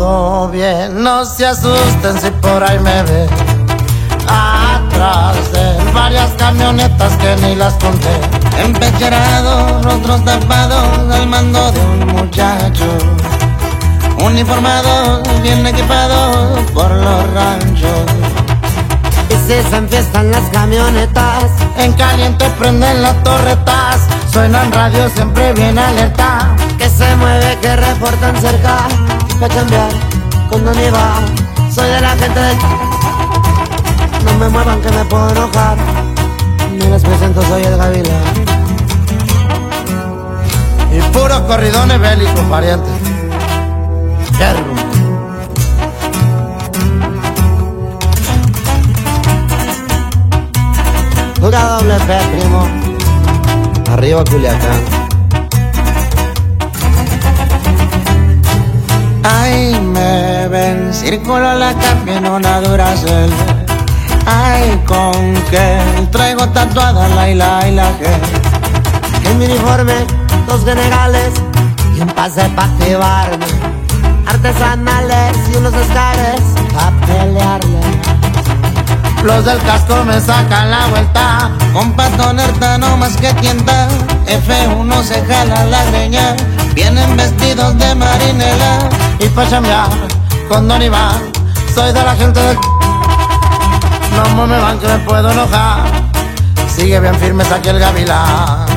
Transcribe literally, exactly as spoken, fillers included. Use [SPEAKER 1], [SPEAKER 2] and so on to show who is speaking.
[SPEAKER 1] todo bien, no se asusten si por ahí me ven. Atrás de varias camionetas que ni las conté, empecherados, rostros tapados al mando de un muchacho, uniformados, bien equipados por los ranchos.
[SPEAKER 2] Y si se enfiestan las camionetas,
[SPEAKER 1] en caliente prenden las torretas, suenan radio siempre bien alerta,
[SPEAKER 2] que se mueve, que reportan cerca, pa' cambiar con Donny va. Soy de la gente del... No me muevan que me puedo enojar. Me les presento, soy el Gavilán.
[SPEAKER 1] Y puros corridones bélicos, parientes. Yerro.
[SPEAKER 2] Pura doble P, primo. Arriba Culiacán.
[SPEAKER 1] Ay, me ven, círculo la camionona Duracell. Ay, con que traigo tatuada la I, la I, la G.
[SPEAKER 2] En mi uniforme, dos generales y un pase pa' activarme. Artesanales y unos escares pa' pelearle.
[SPEAKER 1] Los del casco me sacan la vuelta, con patoneta no más que tienta. F uno se jala la greña, vienen vestidos de marinela. Y pa' chambear con Donny va, soy de la gente del... No me van que me puedo enojar, sigue bien firme aquí el Gavilán.